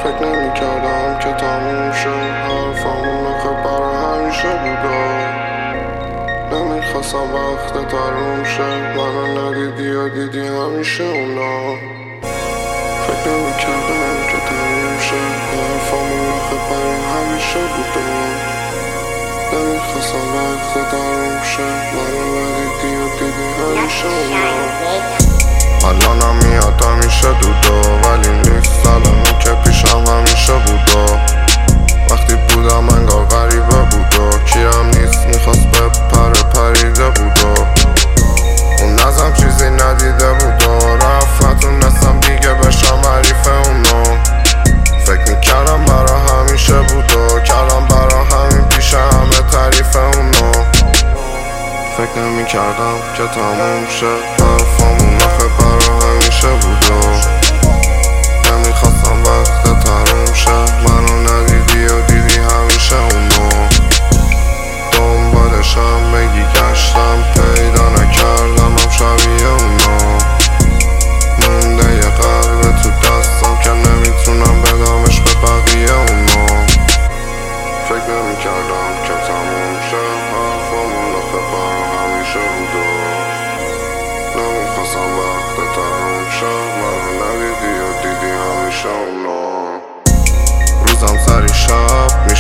فکر نمی‌کردم که تموم شه حرفامون آخه برای همیشه بودا نمیخواستم وقت تموم شه منو ندیدی و دیدی همیشه اونا فکر نمی‌کردم که تموم شه حرفامون آخه برای همیشه بودا نمیخواستم وقت تموم شه منو ندیدی و دیدی همیشه اونا الانم میاد همیشه دودا ولی نیست الانو که پیشم همیشه بودا وقتی بودم انگار غریبه بودا کیم نیست میخواست بپره پریده بودا اون نظم چیزی ندیده بودا رفت نتونستم دیگه بشم حریف اونا فکر میکردم برا همیشه بودا کردم برا همین پیش همه تعریف اونا فکر نمیکردم که تموم شه حرفامون آخه برا همیشه بودا نمیخواستم وقت تموم شه منو ندیدی و دیدی همیشه اونا دنبالشم بگی گشتم پیدا نکردم هم شبیه اونا مونده یه قلب تو دستم که نمیتونم بدمش به بقیه اونا فکر نمیکردم که تموم شه حرفامون آخه برا همیشه بودا نمیخواستم وقت تموم شه منو ندیدی و دیدی همیشه اونا روزم سری شب